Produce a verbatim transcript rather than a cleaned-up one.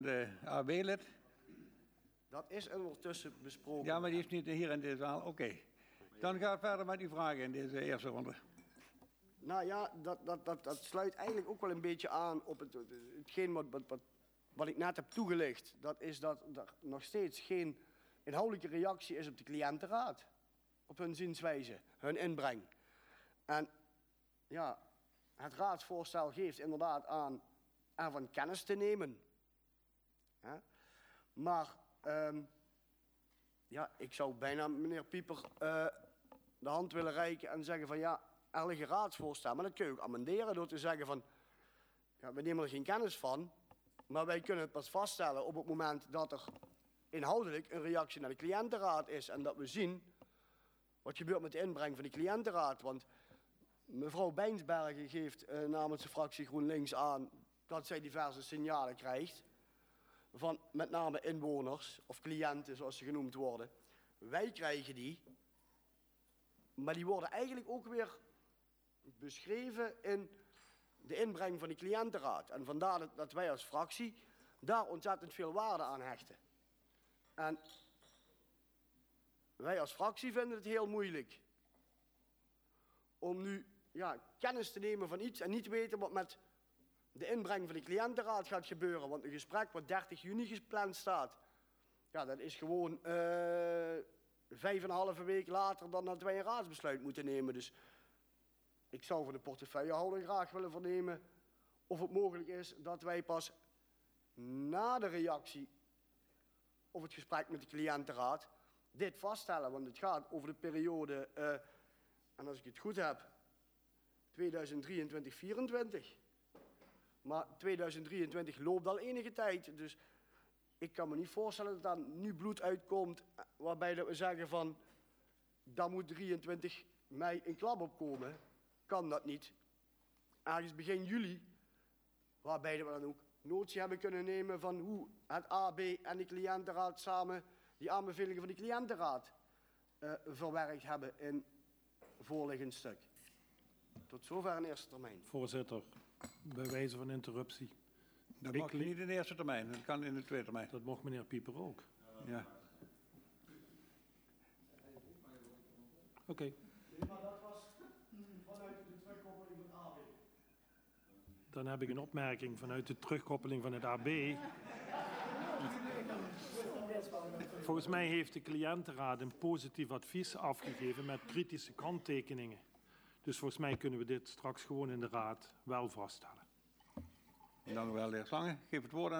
De A B-lid? Dat is ondertussen besproken. Ja, maar die is niet hier in deze zaal. Oké. Okay. Dan ga ik verder met uw vragen in deze eerste ronde. Nou ja, dat, dat, dat, dat sluit eigenlijk ook wel een beetje aan op het, hetgeen wat, wat, wat, wat ik net heb toegelicht. Dat is dat er nog steeds geen inhoudelijke reactie is op de cliëntenraad. Op hun zienswijze, hun inbreng. En ja, het raadsvoorstel geeft inderdaad aan ervan kennis te nemen. Ja? Maar um, ja, ik zou bijna meneer Pieper uh, de hand willen reiken en zeggen van ja, er liggen raadsvoorstel. Maar dat kun je ook amenderen door te zeggen van ja, we nemen er geen kennis van, maar wij kunnen het pas vaststellen op het moment dat er inhoudelijk een reactie naar de cliëntenraad is en dat we zien wat gebeurt met de inbreng van de cliëntenraad. Want mevrouw Bijnsbergen geeft uh, namens de fractie GroenLinks aan dat zij diverse signalen krijgt van met name inwoners of cliënten zoals ze genoemd worden. Wij krijgen die, maar die worden eigenlijk ook weer beschreven in de inbreng van de cliëntenraad. En vandaar dat, dat wij als fractie daar ontzettend veel waarde aan hechten. En wij als fractie vinden het heel moeilijk om nu ja, kennis te nemen van iets en niet te weten wat met de inbreng van de cliëntenraad gaat gebeuren. Want een gesprek wat dertig juni gepland staat, ja, dat is gewoon uh, vijf en een halve week later dan dat wij een raadsbesluit moeten nemen. Dus ik zou van de portefeuillehouder graag willen vernemen of het mogelijk is dat wij pas na de reactie of het gesprek met de cliëntenraad dit vaststellen. Want het gaat over de periode, uh, en als ik het goed heb, tweeduizend drieëntwintig vierentwintig. Maar tweeduizend drieëntwintig loopt al enige tijd. Dus ik kan me niet voorstellen dat daar nu bloed uitkomt waarbij dat we zeggen van daar moet drieëntwintig mei een klap op komen. Kan dat niet. Ergens begin juli, waarbij we dan ook notie hebben kunnen nemen van hoe het A B en de cliëntenraad samen die aanbevelingen van de cliëntenraad uh, verwerkt hebben in voorliggend stuk. Tot zover in eerste termijn. Voorzitter, bij wijze van interruptie. Dat mag niet in de eerste termijn, dat kan in de tweede termijn. Dat mocht meneer Pieper ook. Ja. Oké. Okay. Nee, maar dat was vanuit de terugkoppeling van het A B. Dan heb ik een opmerking vanuit de terugkoppeling van het A B. Volgens mij heeft de cliëntenraad een positief advies afgegeven met kritische kanttekeningen. Dus volgens mij kunnen we dit straks gewoon in de raad wel vaststellen. Dank u wel, de heer Slange. Geef het woord aan